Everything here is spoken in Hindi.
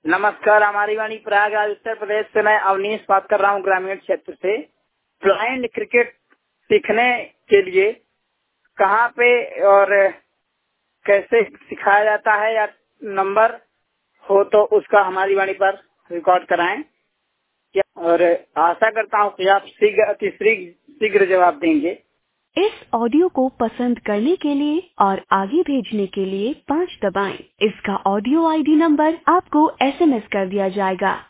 नमस्कार, हमारी वाणी प्रयागराज उत्तर प्रदेश से मैं अवनीश बात कर रहा हूँ, ग्रामीण क्षेत्र से। ब्लाइंड क्रिकेट सीखने के लिए कहाँ पे और कैसे सिखाया जाता है, या नंबर हो तो उसका हमारी वाणी पर रिकॉर्ड कराएं और आशा करता हूँ कि आप शीघ्र जवाब देंगे। इस ऑडियो को पसंद करने के लिए और आगे भेजने के लिए 5 दबाएं। इसका ऑडियो आईडी नंबर आपको SMS कर दिया जाएगा।